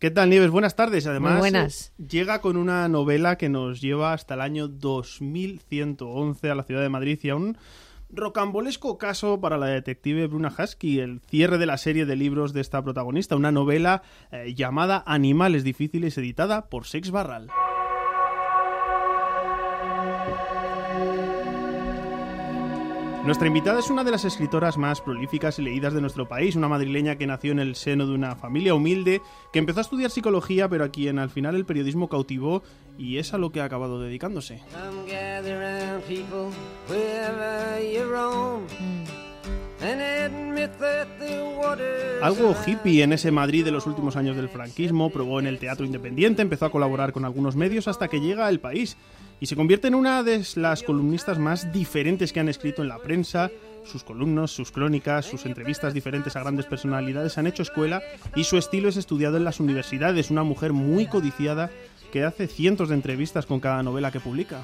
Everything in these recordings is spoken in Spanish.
¿Qué tal, Nieves? Buenas tardes. Además, muy buenas. Llega con una novela que nos lleva hasta el año 2111 a la ciudad de Madrid y a un rocambolesco caso para la detective Bruna Husky, el cierre de la serie de libros de esta protagonista, una novela llamada Animales difíciles, editada por Seix Barral. Nuestra invitada es una de las escritoras más prolíficas y leídas de nuestro país, una madrileña que nació en el seno de una familia humilde, que empezó a estudiar psicología, pero a quien al final el periodismo cautivó y es a lo que ha acabado dedicándose. Algo hippie en ese Madrid de los últimos años del franquismo, probó en el teatro independiente, empezó a colaborar con algunos medios hasta que llega a El País y se convierte en una de las columnistas más diferentes que han escrito en la prensa. Sus columnas, sus crónicas, sus entrevistas diferentes a grandes personalidades han hecho escuela y su estilo es estudiado en las universidades. Una mujer muy codiciada que hace cientos de entrevistas con cada novela que publica.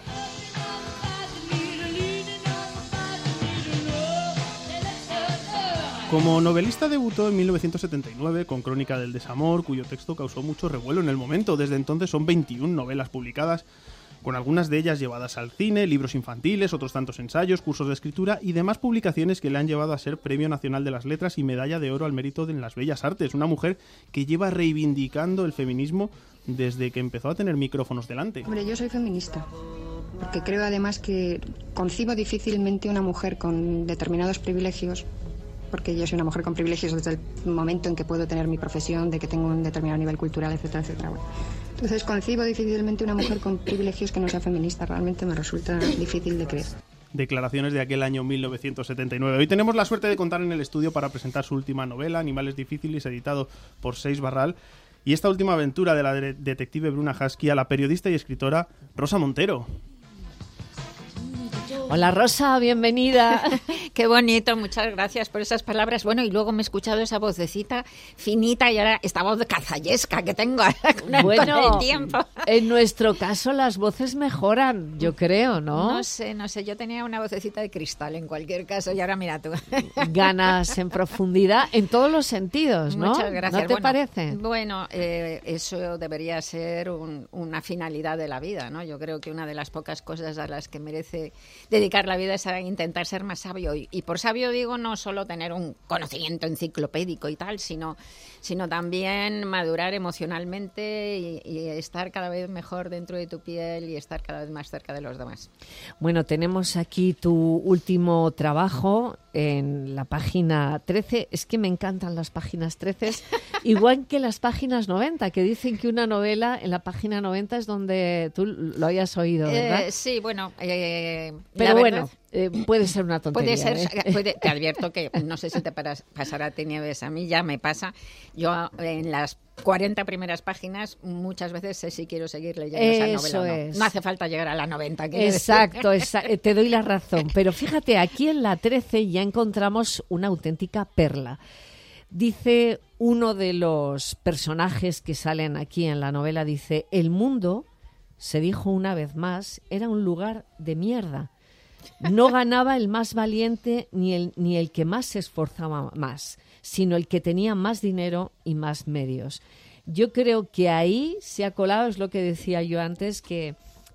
Como novelista debutó en 1979 con Crónica del desamor, cuyo texto causó mucho revuelo en el momento. Desde entonces son 21 novelas publicadas, con algunas de ellas llevadas al cine, libros infantiles, otros tantos ensayos, cursos de escritura y demás publicaciones que le han llevado a ser Premio Nacional de las Letras y Medalla de Oro al Mérito en las Bellas Artes. Una mujer que lleva reivindicando el feminismo desde que empezó a tener micrófonos delante. Hombre, yo soy feminista, porque creo además que concibo difícilmente una mujer con determinados privilegios, porque yo soy una mujer con privilegios desde el momento en que puedo tener mi profesión, de que tengo un determinado nivel cultural, etcétera, etcétera. Bueno, entonces concibo difícilmente una mujer con privilegios que no sea feminista. Realmente me resulta difícil de creer. Declaraciones de aquel año 1979. Hoy tenemos la suerte de contar en el estudio para presentar su última novela, Animales difíciles, editado por Seix Barral, y esta última aventura de la detective Bruna Husky a la periodista y escritora Rosa Montero. Hola Rosa, bienvenida. Qué bonito, muchas gracias por esas palabras. Bueno, y luego me he escuchado esa vocecita finita y ahora esta voz cazallesca que tengo con el tiempo. En nuestro caso las voces mejoran, yo creo, ¿no? No sé, yo tenía una vocecita de cristal en cualquier caso y ahora mira tú. Ganas en profundidad en todos los sentidos, ¿no? Muchas gracias. ¿No te parece? Bueno, eso debería ser una finalidad de la vida, ¿no? Yo creo que una de las pocas cosas a las que merece dedicar la vida es a intentar ser más sabio. Y por sabio digo no solo tener un conocimiento enciclopédico y tal, sino también madurar emocionalmente y estar cada vez mejor dentro de tu piel y estar cada vez más cerca de los demás. Bueno, tenemos aquí tu último trabajo en la página 13. Es que me encantan las páginas 13, igual que las páginas 90, que dicen que una novela en la página 90 es donde tú lo hayas oído, ¿verdad? Sí, bueno... Pero bueno, puede ser una tontería. Te advierto que no sé si te pasará a ti, Nieves, a mí ya me pasa. Yo en las 40 primeras páginas muchas veces sé si quiero seguir leyendo esa novela o no. No hace falta llegar a la 90. Exacto, te doy la razón. Pero fíjate, aquí en la 13 ya encontramos una auténtica perla. Dice uno de los personajes que salen aquí en la novela, dice: el mundo, se dijo una vez más, era un lugar de mierda. No ganaba el más valiente ni el que más se esforzaba más, sino el que tenía más dinero y más medios. Yo creo que ahí se ha colado, es lo que decía yo antes, que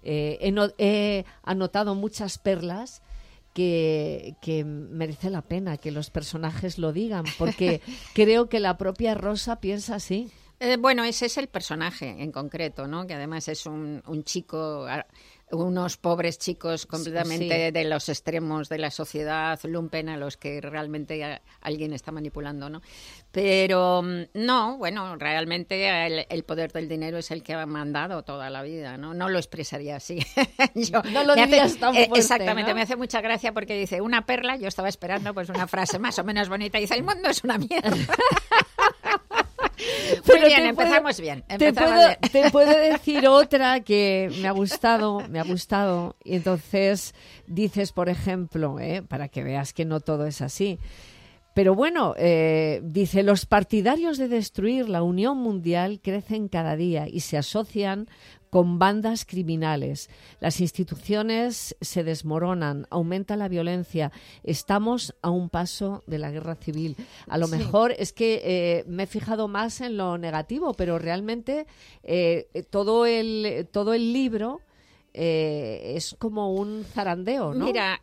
he anotado muchas perlas que merece la pena que los personajes lo digan, porque creo que la propia Rosa piensa así. Bueno, ese es el personaje en concreto, ¿no? Que además es un chico, unos pobres chicos completamente de los extremos de la sociedad lumpen a los que realmente alguien está manipulando, ¿no? Pero no, bueno, realmente el poder del dinero es el que ha mandado toda la vida, ¿no? No lo expresaría así. No lo dirías tan fuerte, exactamente, ¿no? Me hace mucha gracia porque dice una perla, yo estaba esperando pues una frase más o menos bonita, dice el mundo es una mierda. Muy bien, empezamos bien. Te puedo decir otra que me ha gustado, y entonces dices, por ejemplo, para que veas que no todo es así, pero bueno, dice: los partidarios de destruir la unión mundial crecen cada día y se asocian con bandas criminales. Las instituciones se desmoronan, aumenta la violencia. Estamos a un paso de la guerra civil. A lo mejor es que me he fijado más en lo negativo, pero realmente todo el libro es como un zarandeo, ¿no? Mira,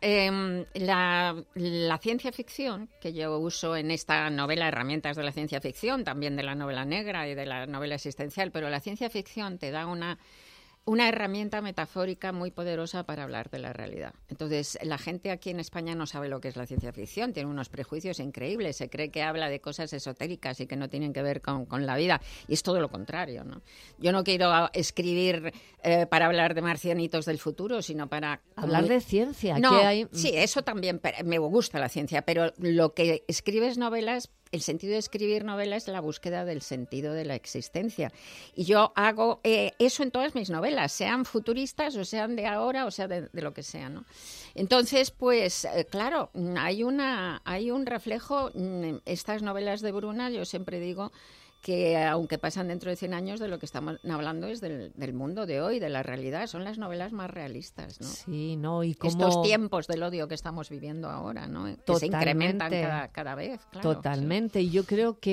la ciencia ficción, que yo uso en esta novela, herramientas de la ciencia ficción, también de la novela negra y de la novela existencial, pero la ciencia ficción te da una herramienta metafórica muy poderosa para hablar de la realidad. Entonces, la gente aquí en España no sabe lo que es la ciencia ficción, tiene unos prejuicios increíbles, se cree que habla de cosas esotéricas y que no tienen que ver con la vida, y es todo lo contrario, ¿no? Yo no quiero escribir para hablar de marcianitos del futuro, sino para... Hablar de ciencia. No, ¿qué hay? Sí, eso también me gusta la ciencia, pero lo que escribes novelas... El sentido de escribir novelas es la búsqueda del sentido de la existencia. Y yo hago eso en todas mis novelas, sean futuristas o sean de ahora o sea de lo que sea, ¿no? Entonces, pues, claro, hay un reflejo. Estas novelas de Bruna, yo siempre digo que aunque pasan dentro de 100 años, de lo que estamos hablando es del mundo de hoy, de la realidad. Son las novelas más realistas, ¿no? Sí, ¿no? Y como... Estos tiempos del odio que estamos viviendo ahora, ¿no? Que se incrementan cada vez, claro. Totalmente. Sí. Y yo creo que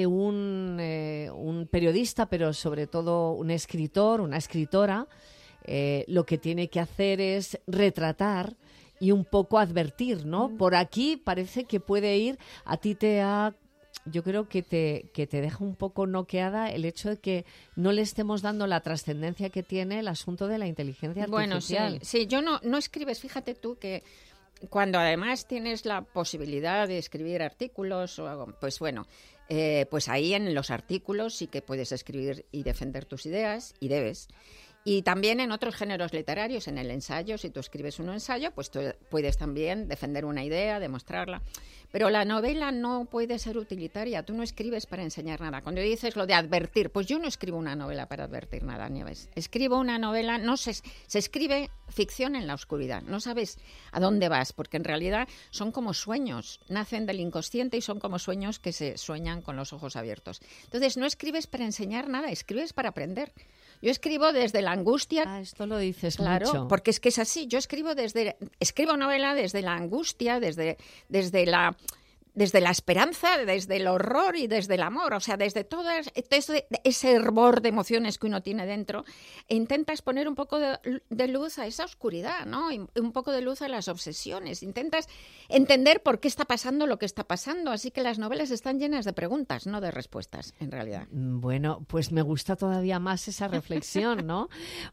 un periodista, pero sobre todo un escritor, una escritora, lo que tiene que hacer es retratar y un poco advertir, ¿no? Por aquí parece que puede ir, a ti te ha... Yo creo que te deja un poco noqueada el hecho de que no le estemos dando la trascendencia que tiene el asunto de la inteligencia artificial. Bueno, sí, yo no escribes, fíjate tú que cuando además tienes la posibilidad de escribir artículos, pues bueno, pues ahí en los artículos sí que puedes escribir y defender tus ideas, y debes. Y también en otros géneros literarios, en el ensayo, si tú escribes un ensayo, pues tú puedes también defender una idea, demostrarla. Pero la novela no puede ser utilitaria, tú no escribes para enseñar nada. Cuando dices lo de advertir, pues yo no escribo una novela para advertir nada, Nieves. Escribo una novela, se escribe ficción en la oscuridad, no sabes a dónde vas, porque en realidad son como sueños, nacen del inconsciente y son como sueños que se sueñan con los ojos abiertos. Entonces no escribes para enseñar nada, escribes para aprender. Yo escribo desde la angustia. Ah, esto lo dices claro, mucho. Porque es que es así. Yo escribo novela desde la angustia, desde la esperanza, desde el horror y desde el amor. O sea, desde ese hervor de emociones que uno tiene dentro. E intentas poner un poco de luz a esa oscuridad, ¿no? Y un poco de luz a las obsesiones. Intentas entender por qué está pasando lo que está pasando. Así que las novelas están llenas de preguntas, no de respuestas, en realidad. Bueno, pues me gusta todavía más esa reflexión, ¿no?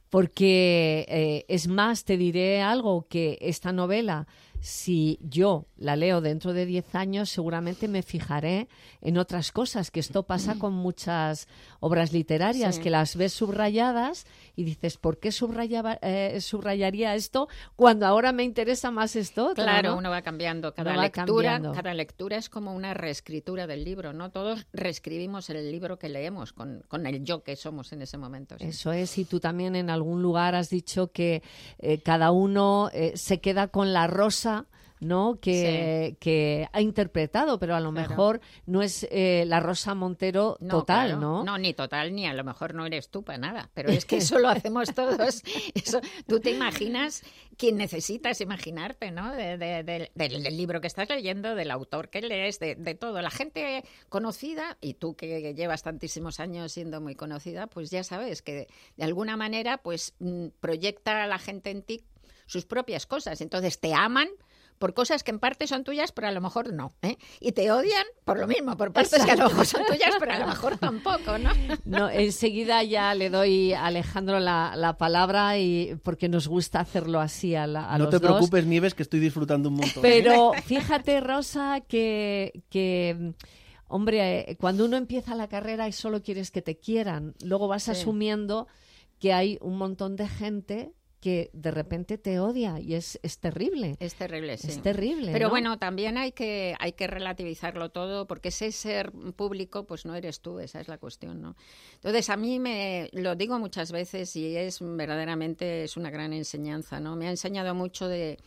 Porque es más, te diré algo, que esta novela, si yo la leo dentro de 10 años, seguramente me fijaré en otras cosas, que esto pasa con muchas obras literarias, sí, que las ves subrayadas y dices, ¿por qué subrayaría esto cuando ahora me interesa más esto? Claro, ¿no? Uno va cambiando. Cada lectura es como una reescritura del libro, ¿no? Todos reescribimos el libro que leemos con el yo que somos en ese momento. ¿Sí? Eso es, y tú también en algún lugar has dicho que cada uno se queda con la rosa, ¿no? Que ha interpretado, pero a lo mejor no es la Rosa Montero total, claro. ¿no? No, ni total, ni a lo mejor no eres tú para nada, pero es que eso lo hacemos todos. Eso, tú te imaginas quien necesitas imaginarte, ¿no? Del libro que estás leyendo, del autor que lees, de todo. La gente conocida, y tú que llevas tantísimos años siendo muy conocida, pues ya sabes que de alguna manera pues proyecta a la gente en ti sus propias cosas. Entonces te aman por cosas que en parte son tuyas, pero a lo mejor no, ¿eh? Y te odian por lo mismo, por partes Exacto. Que a lo mejor son tuyas, pero a lo mejor tampoco, ¿no? No, enseguida ya le doy a Alejandro la palabra, y porque nos gusta hacerlo así a los dos. No te preocupes, Nieves, que estoy disfrutando un montón. Pero fíjate, Rosa, que hombre, cuando uno empieza la carrera y solo quieres que te quieran, luego vas asumiendo que hay un montón de gente que de repente te odia, y es terrible. Es terrible, sí. Es terrible, pero ¿no? Bueno, también hay que relativizarlo todo, porque ese ser público, pues no eres tú, esa es la cuestión, ¿no? Entonces, a mí lo digo muchas veces, y verdaderamente es una gran enseñanza, ¿no? Me ha enseñado mucho de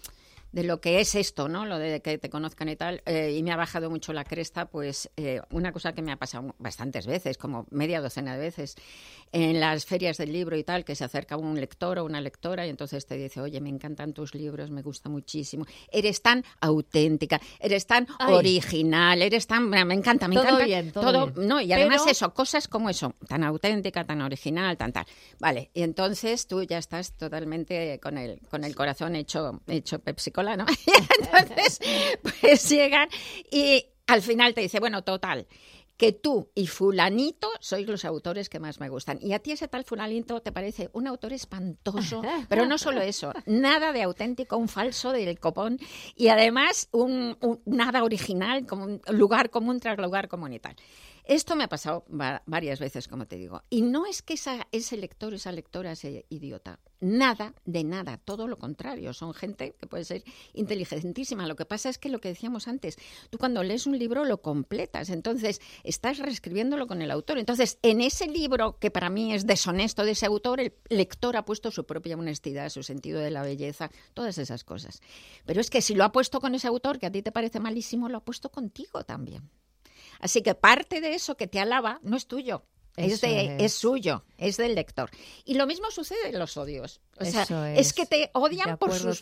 lo que es esto, ¿no? Lo de que te conozcan y tal, y me ha bajado mucho la cresta, pues una cosa que me ha pasado bastantes veces, como media docena de veces, en las ferias del libro y tal, que se acerca un lector o una lectora y entonces te dice, oye, me encantan tus libros, me gusta muchísimo, eres tan auténtica, eres tan original, eres tan... Me encanta, todo bien, todo bien. No, y además eso, cosas como eso, tan auténtica, tan original, tan tal. Vale, y entonces tú ya estás totalmente con el corazón hecho Pepsi-Cola, ¿no? Y entonces, pues llegan y al final te dice, bueno, total, que tú y fulanito sois los autores que más me gustan. Y a ti ese tal fulanito te parece un autor espantoso, pero no solo eso, nada de auténtico, un falso del copón, y además un nada original, como un lugar común tras lugar común y tal. Esto me ha pasado varias veces, como te digo. Y no es que ese lector, esa lectora sea idiota. Nada de nada, todo lo contrario. Son gente que puede ser inteligentísima. Lo que pasa es que lo que decíamos antes, tú cuando lees un libro lo completas, entonces estás reescribiéndolo con el autor. Entonces, en ese libro, que para mí es deshonesto de ese autor, el lector ha puesto su propia honestidad, su sentido de la belleza, todas esas cosas. Pero es que si lo ha puesto con ese autor, que a ti te parece malísimo, lo ha puesto contigo también. Así que parte de eso que te alaba no es tuyo, es suyo, es del lector. Y lo mismo sucede en los odios. O sea, es que te odian por sus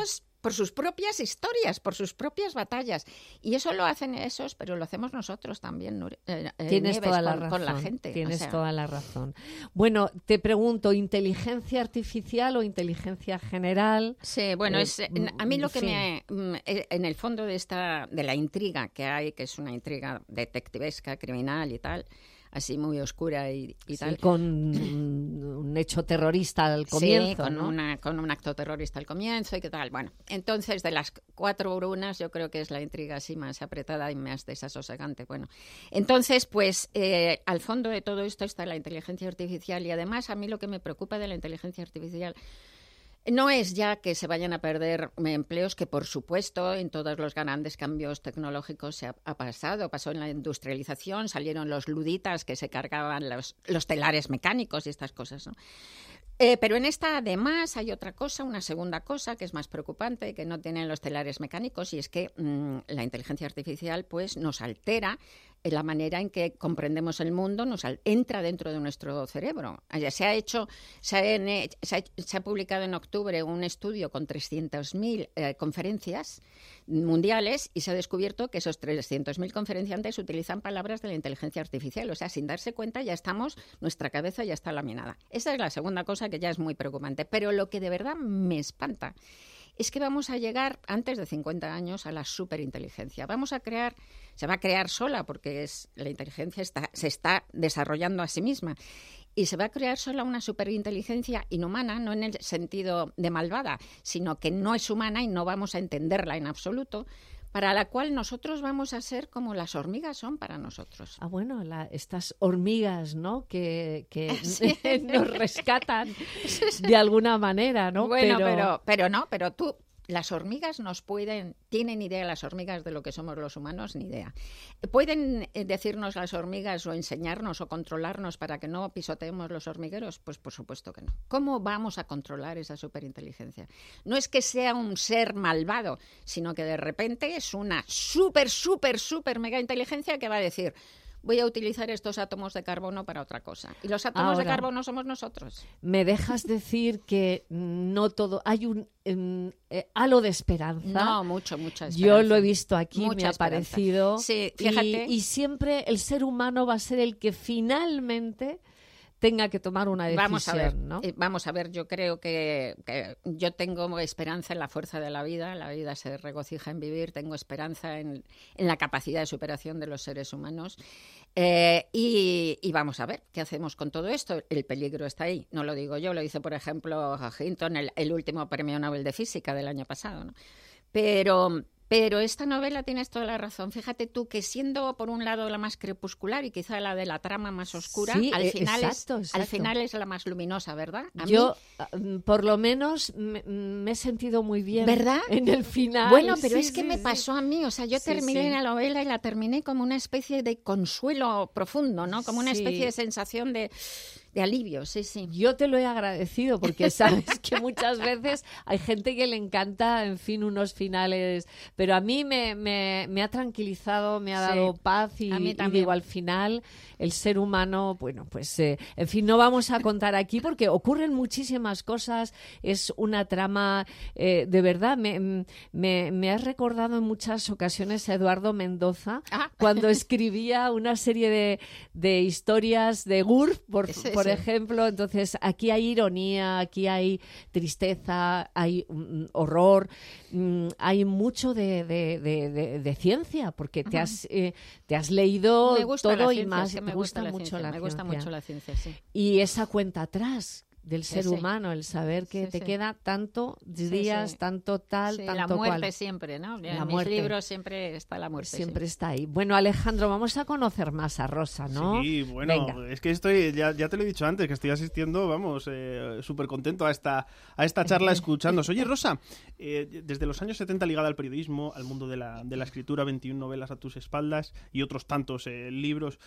propias historias, por sus propias batallas. Y eso lo hacen esos, pero lo hacemos nosotros también, Tienes toda la razón, con la gente. Tienes toda la razón. Bueno, te pregunto, ¿inteligencia artificial o inteligencia general? Sí, bueno, a mí lo que en el fondo de la intriga que hay, que es una intriga detectivesca, criminal y tal, así muy oscura y tal. Con un hecho terrorista al comienzo, sí, ¿no? con un acto terrorista al comienzo y qué tal. Bueno, entonces de las 4 brunas yo creo que es la intriga así más apretada y más desasosegante. Bueno, entonces pues al fondo de todo esto está la inteligencia artificial y además a mí lo que me preocupa de la inteligencia artificial no es ya que se vayan a perder empleos, que por supuesto en todos los grandes cambios tecnológicos se ha pasado. Pasó en la industrialización, salieron los luditas que se cargaban los telares mecánicos y estas cosas, ¿no? Pero en esta, además, hay otra cosa, una segunda cosa que es más preocupante, que no tienen los telares mecánicos, y es que la inteligencia artificial pues nos altera la manera en que comprendemos el mundo, entra dentro de nuestro cerebro. Se ha publicado en octubre un estudio con 300.000 conferencias mundiales y se ha descubierto que esos 300.000 conferenciantes utilizan palabras de la inteligencia artificial. O sea, sin darse cuenta nuestra cabeza ya está laminada. Esa es la segunda cosa que ya es muy preocupante. Pero lo que de verdad me espanta es que vamos a llegar antes de 50 años a la superinteligencia. Se va a crear sola porque la inteligencia se está desarrollando a sí misma. Y se va a crear sola una superinteligencia inhumana, no en el sentido de malvada, sino que no es humana y no vamos a entenderla en absoluto, para la cual nosotros vamos a ser como las hormigas son para nosotros. Ah, bueno, estas hormigas, ¿no? Que sí. Nos rescatan de alguna manera, ¿no? Bueno, pero tú... Las hormigas tienen idea las hormigas de lo que somos los humanos, ni idea. ¿Pueden decirnos las hormigas o enseñarnos o controlarnos para que no pisoteemos los hormigueros? Pues por supuesto que no. ¿Cómo vamos a controlar esa superinteligencia? No es que sea un ser malvado, sino que de repente es una super mega inteligencia que va a decir: voy a utilizar estos átomos de carbono para otra cosa. Y los átomos de carbono somos nosotros. ¿Me dejas decir que no todo... Hay un halo de esperanza? No, mucha esperanza. Yo lo he visto aquí, mucha me ha esperanza. parecido. Sí, fíjate. Y siempre el ser humano va a ser el que finalmente tenga que tomar una decisión, Vamos a ver, yo creo que yo tengo esperanza en la fuerza de la vida se regocija en vivir, tengo esperanza en la capacidad de superación de los seres humanos y vamos a ver qué hacemos con todo esto. El peligro está ahí, no lo digo yo, lo dice por ejemplo Hinton, el último premio Nobel de Física del año pasado, ¿no? Pero esta novela tienes toda la razón. Fíjate tú que siendo por un lado la más crepuscular y quizá la de la trama más oscura, sí, al exacto. final es la más luminosa, ¿verdad? Yo, por lo menos, me he sentido muy bien. ¿Verdad? En el final. Bueno, pero es que me pasó a mí. O sea, yo terminé la novela y la terminé como una especie de consuelo profundo, ¿no? Como una especie de sensación de de alivio, sí, sí. Yo te lo he agradecido porque sabes que muchas veces hay gente que le encanta, en fin, unos finales, pero a mí me ha tranquilizado, me ha dado paz y digo, al final el ser humano, bueno, pues en fin, no vamos a contar aquí porque ocurren muchísimas cosas, es una trama, de verdad, me has recordado en muchas ocasiones a Eduardo Mendoza cuando escribía una serie de historias de Gurf, por ejemplo. Entonces aquí hay ironía, aquí hay tristeza, hay horror, hay mucho de ciencia, porque te has leído todo y más. Me gusta mucho la ciencia, sí. Y esa cuenta atrás del ser humano, el saber que te queda tanto días, tanto tal, tanto la muerte cual. Siempre, ¿no? En mis libros siempre está la muerte. Siempre está ahí. Bueno, Alejandro, vamos a conocer más a Rosa, ¿no? Sí, bueno, venga. Es que estoy, ya te lo he dicho antes, que estoy asistiendo, vamos, súper contento a esta charla escuchándos. Oye, Rosa, desde los años 70 ligada al periodismo, al mundo de la escritura, 21 novelas a tus espaldas y otros tantos libros,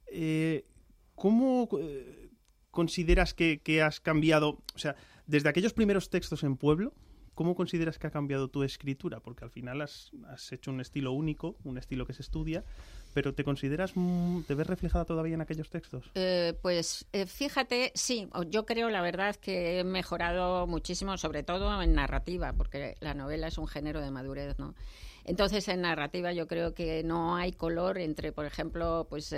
¿cómo consideras que has cambiado, o sea, desde aquellos primeros textos en Pueblo, cómo consideras que ha cambiado tu escritura? Porque al final has hecho un estilo único, un estilo que se estudia, pero ¿te consideras, te ves reflejada todavía en aquellos textos? Fíjate, sí, yo creo la verdad que he mejorado muchísimo, sobre todo en narrativa, porque la novela es un género de madurez, ¿no? Entonces, en narrativa yo creo que no hay color entre, por ejemplo, pues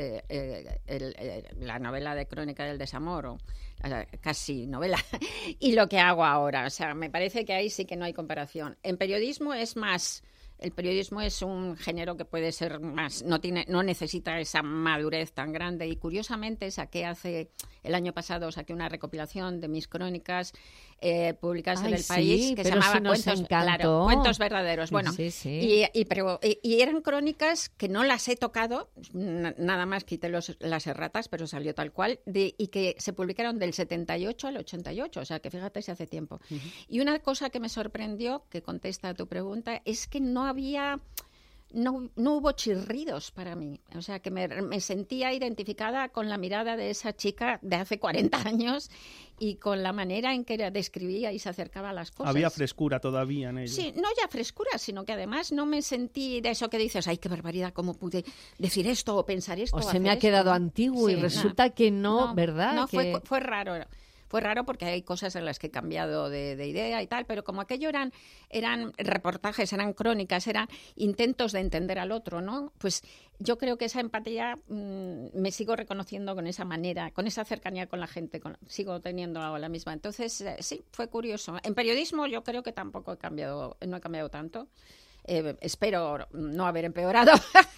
la novela de Crónica del Desamor, o casi novela, y lo que hago ahora. O sea, me parece que ahí sí que no hay comparación. En periodismo es más... El periodismo es un género que puede ser más, no necesita esa madurez tan grande, y curiosamente el año pasado saqué una recopilación de mis crónicas publicadas en El País, que se llamaba Cuentos Verdaderos. Bueno, y eran crónicas que no las he tocado, nada más quité las erratas, pero salió tal cual, y que se publicaron del 78 al 88, o sea que fíjate si hace tiempo. Uh-huh. Y una cosa que me sorprendió, que contesta a tu pregunta, es que no hubo chirridos para mí. O sea, que me sentía identificada con la mirada de esa chica de hace 40 años y con la manera en que describía y se acercaba a las cosas. Había frescura todavía en ella. Sí, no ya frescura, sino que además no me sentí de eso que dices, ay, qué barbaridad, cómo pude decir esto o pensar esto. O se me ha quedado antiguo y resulta que no, ¿verdad? No, fue raro. Fue raro porque hay cosas en las que he cambiado de idea y tal, pero como aquello eran reportajes, eran crónicas, eran intentos de entender al otro, ¿no? Pues yo creo que esa empatía me sigo reconociendo con esa manera, con esa cercanía con la gente, sigo teniendo la misma. Entonces, sí, fue curioso. En periodismo yo creo que tampoco no he cambiado tanto. Espero no haber empeorado.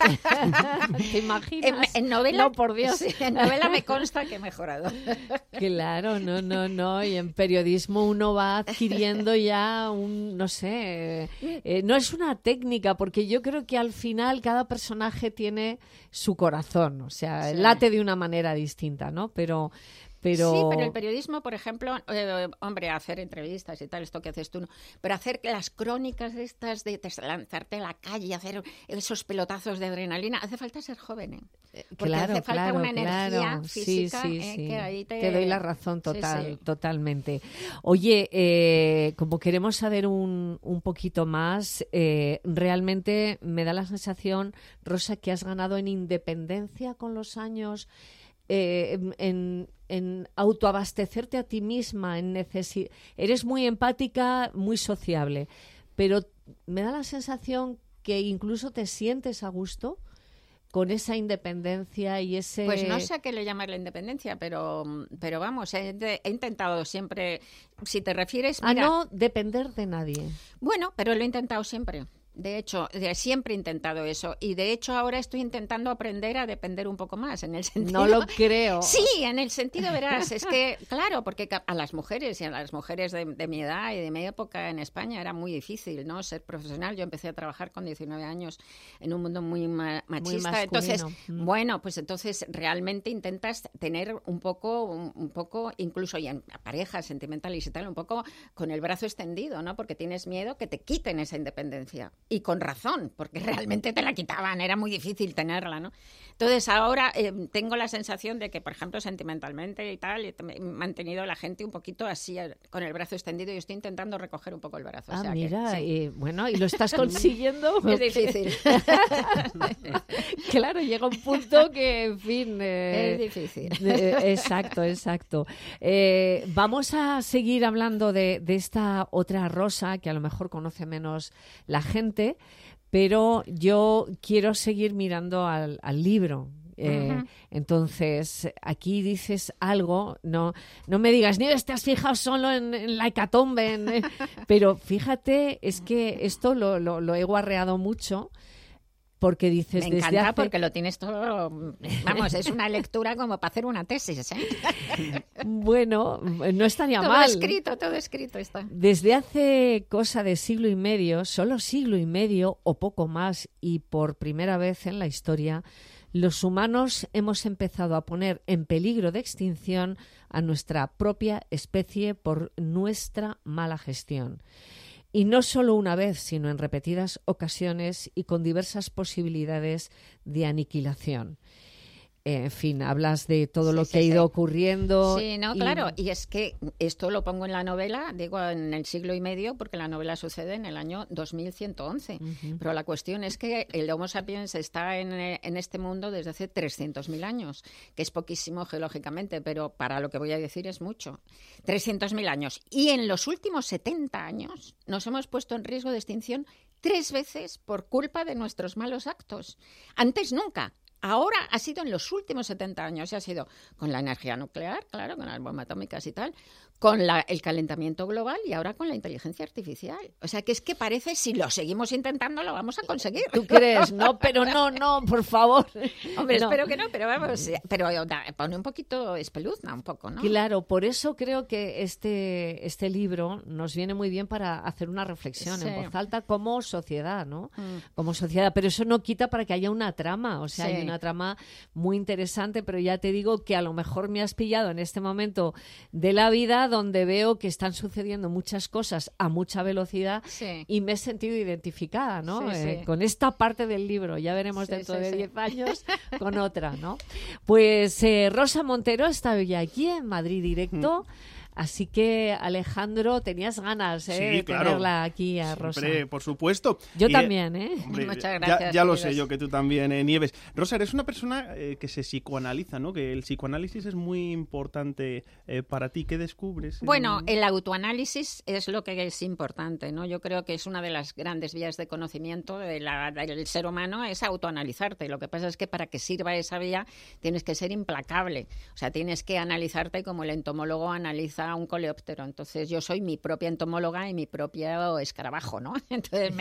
¿Te imaginas? En novela, no, por Dios. Sí, en novela me consta que he mejorado. Claro, no. Y en periodismo uno va adquiriendo ya no sé, no es una técnica, porque yo creo que al final cada personaje tiene su corazón, o sea, late de una manera distinta, ¿no? Pero Sí, pero el periodismo, por ejemplo, hacer entrevistas y tal, esto que haces tú, no. Pero hacer las crónicas estas de lanzarte a la calle, hacer esos pelotazos de adrenalina, hace falta ser joven, porque hace falta una energía física, sí. que ahí te doy la razón totalmente. Oye, como queremos saber un poquito más, realmente me da la sensación, Rosa, que has ganado en independencia con los años, en autoabastecerte a ti misma, eres muy empática, muy sociable, pero me da la sensación que incluso te sientes a gusto con esa independencia y ese... Pues no sé a qué le llamar la independencia, pero vamos, he intentado siempre, si te refieres... A no depender de nadie. Bueno, pero lo he intentado siempre. De hecho, siempre he intentado eso. Y de hecho ahora estoy intentando aprender a depender un poco más, en el sentido... No lo creo. Sí, en el sentido, verás, es que, claro, porque a las mujeres de mi edad y de mi época en España era muy difícil, ¿no? Ser profesional. Yo empecé a trabajar con 19 años en un mundo muy machista. Muy entonces, bueno, pues entonces realmente intentas tener un poco, incluso y en parejas sentimentales y tal, un poco con el brazo extendido, ¿no? Porque tienes miedo que te quiten esa independencia. Y con razón, porque realmente te la quitaban, era muy difícil tenerla, ¿no? Entonces ahora tengo la sensación de que, por ejemplo, sentimentalmente y tal, he mantenido a la gente un poquito así, con el brazo extendido, y estoy intentando recoger un poco el brazo. Ah, o sea mira, sí. y bueno, ¿y lo estás consiguiendo? Es difícil. Claro, llega un punto que, en fin... es difícil. Exacto. Vamos a seguir hablando de esta otra Rosa, que a lo mejor conoce menos la gente, pero yo quiero seguir mirando al libro. Entonces, aquí dices algo, no me digas, Nieves, te has fijado solo en la hecatombe, pero fíjate, es que esto lo he guarreado mucho. Porque dices, me encanta porque lo tienes todo, vamos, es una lectura como para hacer una tesis, ¿eh? Bueno, no estaría todo mal. Todo escrito está. Desde hace cosa de siglo y medio, solo siglo y medio o poco más, y por primera vez en la historia, los humanos hemos empezado a poner en peligro de extinción a nuestra propia especie por nuestra mala gestión. Y no solo una vez, sino en repetidas ocasiones y con diversas posibilidades de aniquilación. En fin, hablas de todo lo que ha ido ocurriendo. Sí, no, claro. Y es que esto lo pongo en la novela, digo, en el siglo y medio, porque la novela sucede en el año 2111. Pero la cuestión es que el Homo sapiens está en este mundo desde hace 300.000 años, que es poquísimo geológicamente, pero para lo que voy a decir es mucho. 300.000 años. Y en los últimos 70 años nos hemos puesto en riesgo de extinción 3 veces por culpa de nuestros malos actos. Antes nunca. Ahora ha sido en los últimos 70 años, y ha sido con la energía nuclear, claro, con las bombas atómicas y tal, con el calentamiento global y ahora con la inteligencia artificial. O sea, que es que parece, si lo seguimos intentando, lo vamos a conseguir. ¿Tú crees? No, pero no, por favor. Hombre, no. Espero que no, pero vamos, pero pone un poquito, espeluzna un poco, ¿no? Claro, por eso creo que este libro nos viene muy bien para hacer una reflexión en voz alta como sociedad, ¿no? Como sociedad, pero eso no quita para que haya una trama, o sea, hay una trama muy interesante, pero ya te digo que a lo mejor me has pillado en este momento de la vida donde veo que están sucediendo muchas cosas a mucha velocidad y me he sentido identificada, ¿no? Con esta parte del libro. Ya veremos dentro de 10 años con otra, ¿no? Pues Rosa Montero está hoy aquí en Madrid Directo. Así que, Alejandro, tenías ganas de tenerla aquí a Rosa. Siempre, por supuesto. Yo también, ¿eh? Hombre, muchas gracias. Ya lo sé yo, que tú también, Nieves. Rosa, eres una persona que se psicoanaliza, ¿no? Que el psicoanálisis es muy importante para ti. ¿Qué descubres? Bueno, el autoanálisis es lo que es importante, ¿no? Yo creo que es una de las grandes vías de conocimiento del ser humano, es autoanalizarte. Lo que pasa es que para que sirva esa vía tienes que ser implacable. O sea, tienes que analizarte como el entomólogo analiza a un coleóptero. Entonces yo soy mi propia entomóloga y mi propio escarabajo, ¿no? Entonces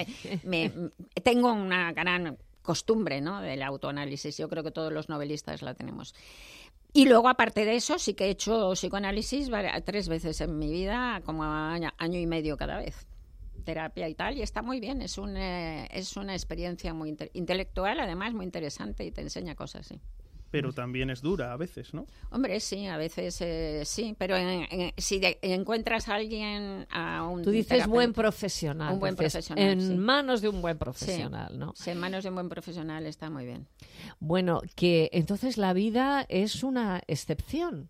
tengo una gran costumbre, ¿no?, del autoanálisis. Yo creo que todos los novelistas la tenemos. Y luego, aparte de eso, sí que he hecho psicoanálisis 3 veces en mi vida, como año y medio cada vez. Terapia y tal, y está muy bien. Es una experiencia muy intelectual, además muy interesante, y te enseña cosas, sí. Pero también es dura a veces, ¿no? Hombre, sí, a veces sí, pero si encuentras a alguien, a un Tú dices buen profesional. Un buen profesional, en manos de un buen profesional, ¿no? Sí, en manos de un buen profesional está muy bien. Bueno, que entonces la vida es una excepción.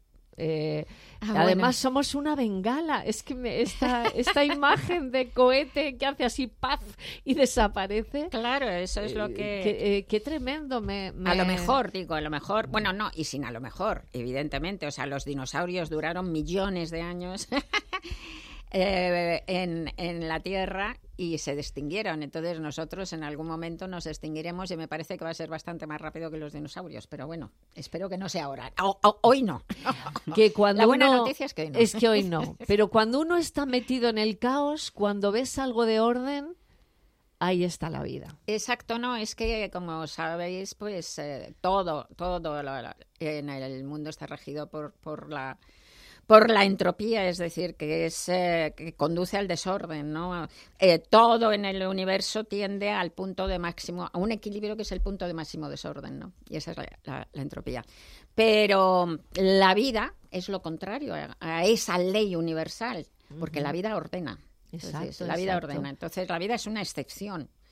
Además somos una bengala. Es que esta imagen de cohete que hace así ¡paf! Y desaparece. Claro, eso es lo que... Qué tremendo. A lo mejor, bueno, no, y sin a lo mejor, evidentemente. O sea, los dinosaurios duraron millones de años en la Tierra y se extinguieron. Entonces nosotros en algún momento nos extinguiremos y me parece que va a ser bastante más rápido que los dinosaurios. Pero bueno, espero que no sea ahora. Hoy no. Que cuando la buena noticia es que hoy no. Es que hoy no. Pero cuando uno está metido en el caos, cuando ves algo de orden, ahí está la vida. Exacto, no, es que como sabéis, pues todo en el mundo está regido por la entropía, es decir, que conduce al desorden, ¿no? Todo en el universo tiende al punto de máximo, a un equilibrio que es el punto de máximo desorden, ¿no? Y esa es la entropía. Pero la vida es lo contrario a esa ley universal, porque la vida ordena. Entonces, la vida ordena. Entonces, la vida es una excepción.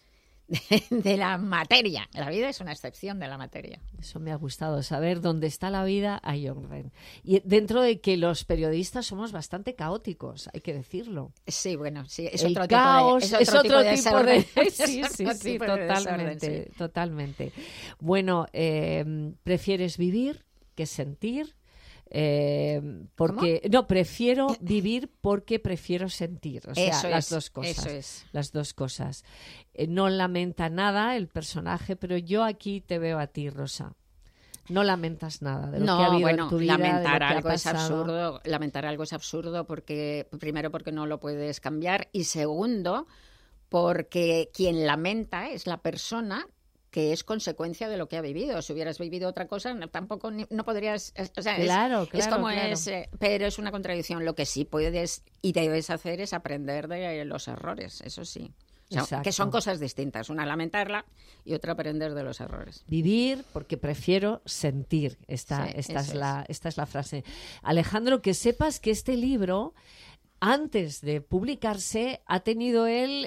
de la materia. La vida es una excepción de la materia. Eso me ha gustado, saber dónde está la vida hay orden. Y dentro de que los periodistas somos bastante caóticos, hay que decirlo. Sí, bueno, sí, es el otro caos tipo de, es otro tipo de desorden. Sí, totalmente, totalmente. Bueno, ¿prefieres vivir que sentir? Porque no, prefiero vivir porque prefiero sentir, o sea, las dos cosas. Eso es. Las dos cosas. No lamenta nada el personaje, pero yo aquí te veo a ti, Rosa. No lamentas nada de lo que ha habido en tu vida, lamentar de lo que algo ha es pasado. absurdo. Lamentar algo es absurdo porque, primero, porque no lo puedes cambiar, y segundo, porque quien lamenta es la persona que es consecuencia de lo que ha vivido. Si hubieras vivido otra cosa, tampoco no podrías... O sea, claro, es como claro. pero es una contradicción. Lo que sí puedes y debes hacer es aprender de los errores, eso sí. O sea, que son cosas distintas. Una lamentarla y otra aprender de los errores. Vivir porque prefiero sentir. Esta es la frase. Alejandro, que sepas que este libro, antes de publicarse, ha tenido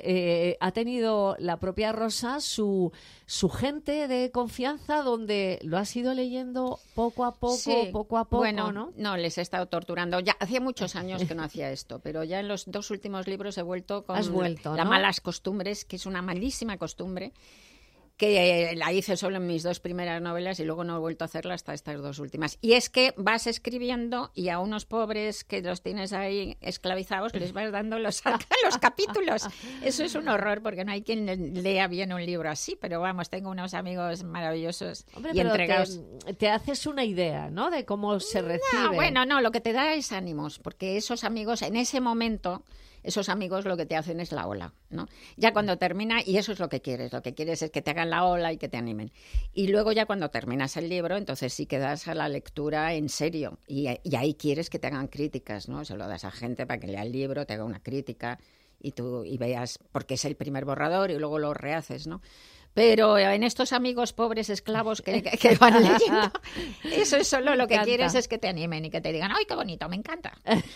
la propia Rosa su gente de confianza, donde lo has ido leyendo poco a poco, bueno, ¿no? No, les he estado torturando. Ya hacía muchos años que no hacía esto, pero ya en los 2 últimos libros he vuelto con las malas costumbres, que es una malísima costumbre, que la hice solo en mis 2 primeras novelas y luego no he vuelto a hacerla hasta estas 2 últimas. Y es que vas escribiendo y a unos pobres que los tienes ahí esclavizados les vas dando los capítulos. Eso es un horror, porque no hay quien lea bien un libro así, pero vamos, tengo unos amigos maravillosos. Hombre, y entregados. Te haces una idea, ¿no?, de cómo se recibe. Bueno, no, lo que te da es ánimos, porque esos amigos en ese momento... Esos amigos lo que te hacen es la ola, ¿no? Ya cuando termina, y eso es lo que quieres es que te hagan la ola y que te animen. Y luego ya cuando terminas el libro, entonces sí que das a la lectura en serio, y ahí quieres que te hagan críticas, ¿no? Se lo das a gente para que lea el libro, te haga una crítica y tú veas, porque es el primer borrador y luego lo rehaces, ¿no? Pero en estos amigos pobres esclavos que van leyendo, eso es solo lo que quieres es que te animen y que te digan, ¡ay, qué bonito, me encanta!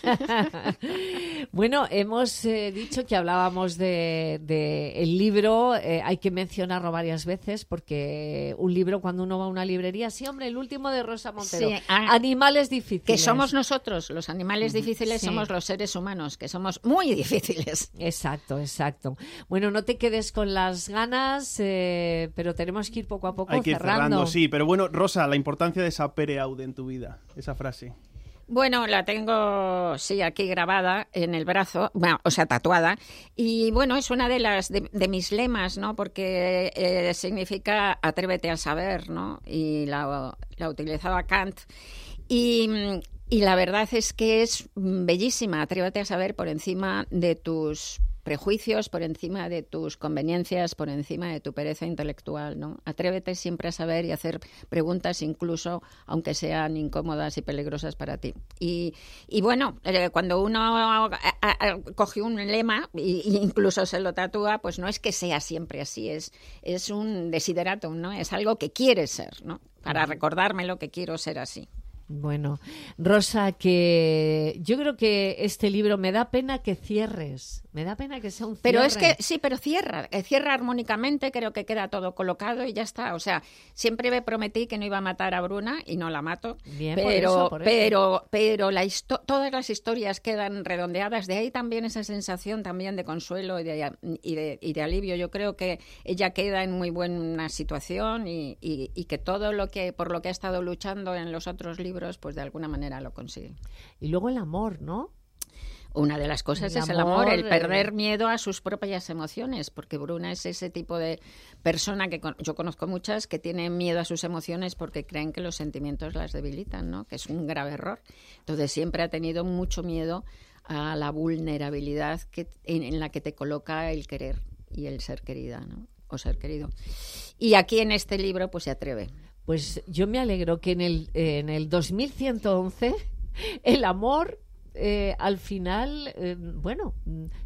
Bueno, hemos dicho que hablábamos de el libro, hay que mencionarlo varias veces, porque un libro, cuando uno va a una librería, sí, hombre, el último de Rosa Montero, sí, Animales difíciles. Que somos nosotros, los animales difíciles, sí. Somos los seres humanos, que somos muy difíciles. Exacto. Bueno, no te quedes con las ganas... pero tenemos que ir poco a poco cerrando. Hay que ir cerrando, sí. Pero bueno, Rosa, la importancia de sapere aude en tu vida, esa frase. Bueno, la tengo, sí, aquí grabada en el brazo, bueno, o sea, tatuada. Y bueno, es una de mis lemas, ¿no? Porque significa atrévete a saber, ¿no? Y la utilizaba Kant. Y la verdad es que es bellísima. Atrévete a saber por encima de tus prejuicios, por encima de tus conveniencias, por encima de tu pereza intelectual, ¿no? Atrévete siempre a saber y a hacer preguntas, incluso aunque sean incómodas y peligrosas para ti. Y bueno, cuando uno coge un lema e incluso se lo tatúa, pues no es que sea siempre así, es un desideratum, ¿no? Es algo que quieres ser, ¿no? Para recordarme lo que quiero ser así. Bueno, Rosa, que yo creo que este libro me da pena que cierres, me da pena que sea un cierre. Pero es que sí, pero cierra armónicamente, creo que queda todo colocado y ya está. O sea, siempre me prometí que no iba a matar a Bruna y no la mato. Bien, pero todas las historias quedan redondeadas. De ahí también esa sensación también de consuelo y de alivio. Yo creo que ella queda en muy buena situación y que todo por lo que ha estado luchando en los otros libros, pues de alguna manera lo consigue. Y luego el amor, ¿no? Una de las cosas es el amor, el perder miedo a sus propias emociones, porque Bruna es ese tipo de persona que yo conozco muchas que tienen miedo a sus emociones porque creen que los sentimientos las debilitan, ¿no? Que es un grave error. Entonces siempre ha tenido mucho miedo a la vulnerabilidad en la que te coloca el querer y el ser querida, ¿no? O ser querido. Y aquí en este libro pues se atreve. Pues yo me alegro que en el 2111 el amor al final, bueno,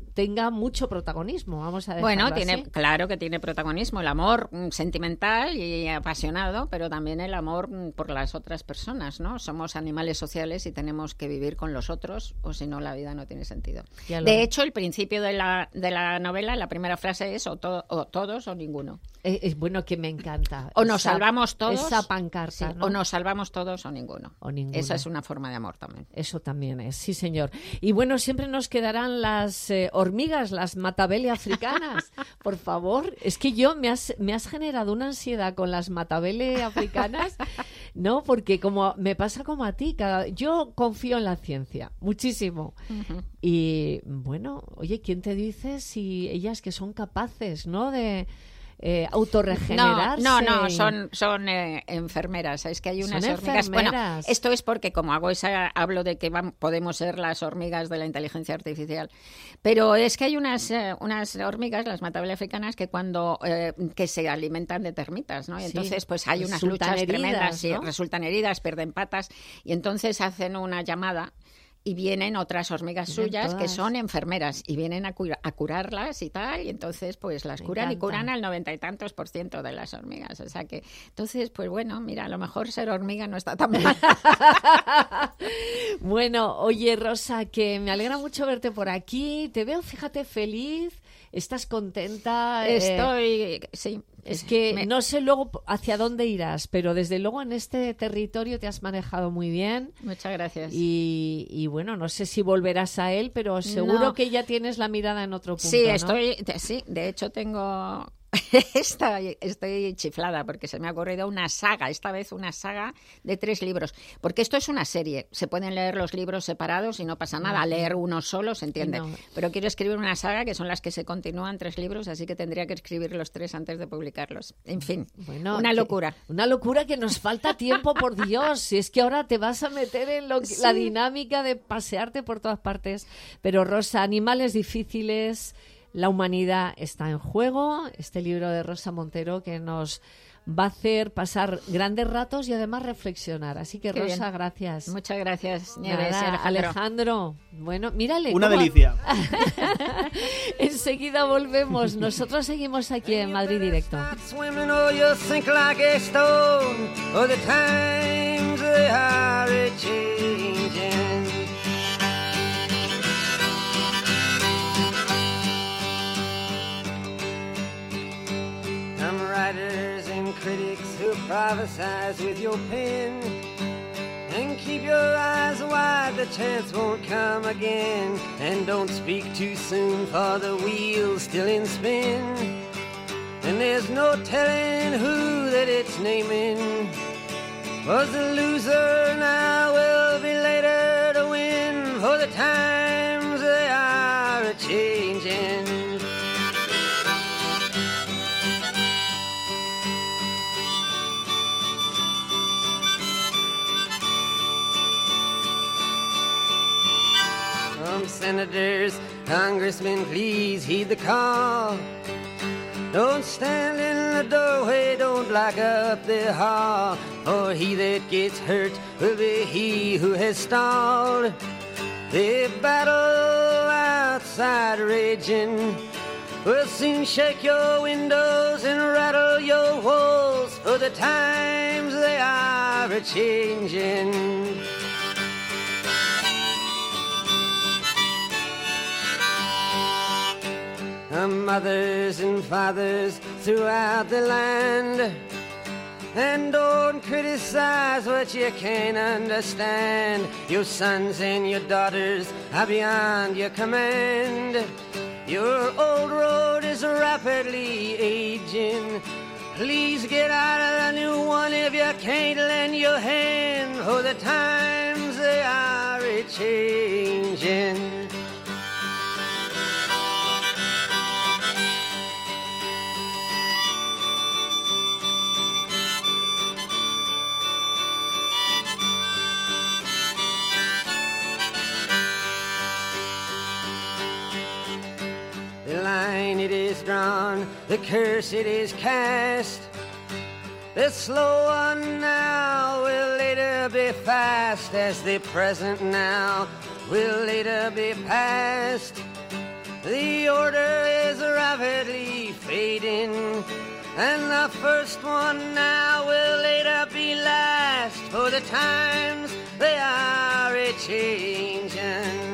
tenga mucho protagonismo, vamos a decirlo Bueno, así. claro que tiene protagonismo el amor sentimental y apasionado, pero también el amor por las otras personas, ¿no? Somos animales sociales y tenemos que vivir con los otros, o si no la vida no tiene sentido. De hecho, el principio de la novela, la primera frase es o todos o ninguno. Bueno, que me encanta. O nos salvamos todos. Esa pancarta, sí, ¿no? O nos salvamos todos o ninguno. Esa es una forma de amor también. Eso también es, sí señor. Y bueno, siempre nos quedarán las hormigas, las matabele africanas. Por favor, es que me has generado una ansiedad con las matabele africanas, ¿no? Porque como me pasa como a ti, yo confío en la ciencia, muchísimo. Uh-huh. Y bueno, oye, ¿quién te dice si ellas que son capaces, ¿no? De autorregenerarse. No, son enfermeras. Es que hay unas hormigas. Bueno, esto es porque como hablo de que podemos ser las hormigas de la inteligencia artificial. Pero es que hay unas hormigas, las matabele africanas, que que se alimentan de termitas, ¿no? Y entonces pues hay unas luchas tremendas, ¿no? Resultan heridas, pierden patas y entonces hacen una llamada. Y vienen otras hormigas suyas que son enfermeras y vienen a curarlas y tal, y entonces pues las curan y curan al 90 y tantos % de las hormigas. O sea que, entonces, pues bueno, mira, a lo mejor ser hormiga no está tan mal. Bueno, oye, Rosa, que me alegra mucho verte por aquí. Te veo, fíjate, feliz. ¿Estás contenta? Sí. Es que no sé luego hacia dónde irás, pero desde luego en este territorio te has manejado muy bien. Muchas gracias. Y bueno, no sé si volverás a él, pero seguro que ya tienes la mirada en otro punto, sí, ¿no? Sí, de hecho tengo... Estoy chiflada porque se me ha ocurrido una saga, esta vez una saga de 3 libros, porque esto es una serie, se pueden leer los libros separados y no pasa nada, leer uno solo se entiende, pero quiero escribir una saga que son las que se continúan 3 libros, así que tendría que escribir los 3 antes de publicarlos, en fin, bueno, una locura. Una locura que nos falta tiempo, por Dios, si es que ahora te vas a meter en la dinámica de pasearte por todas partes, pero Rosa, animales difíciles... La humanidad está en juego, este libro de Rosa Montero que nos va a hacer pasar grandes ratos y además reflexionar. Así que, Rosa, bien. Gracias. Muchas gracias, Nieves. Alejandro. Bueno, mírale. Una delicia. Enseguida volvemos. Nosotros seguimos aquí en Madrid Directo. Writers and critics who prophesize with your pen, and keep your eyes wide, the chance won't come again. And don't speak too soon, for the wheel's still in spin, and there's no telling who that it's naming. Was the loser, now will be later to win, for the times they are a-changing. Senators, congressmen, please heed the call. Don't stand in the doorway, don't block up the hall, for he that gets hurt will be he who has stalled. The battle outside raging will soon shake your windows and rattle your walls, for the times they are a-changing. Mothers and fathers throughout the land, and don't criticize what you can't understand. Your sons and your daughters are beyond your command. Your old road is rapidly aging. Please get out of the new one if you can't lend your hand, for the times they are a-changing. It is drawn, the curse it is cast. The slow one now will later be fast, as the present now will later be past. The order is rapidly fading, and the first one now will later be last, for the times they are a-changin'.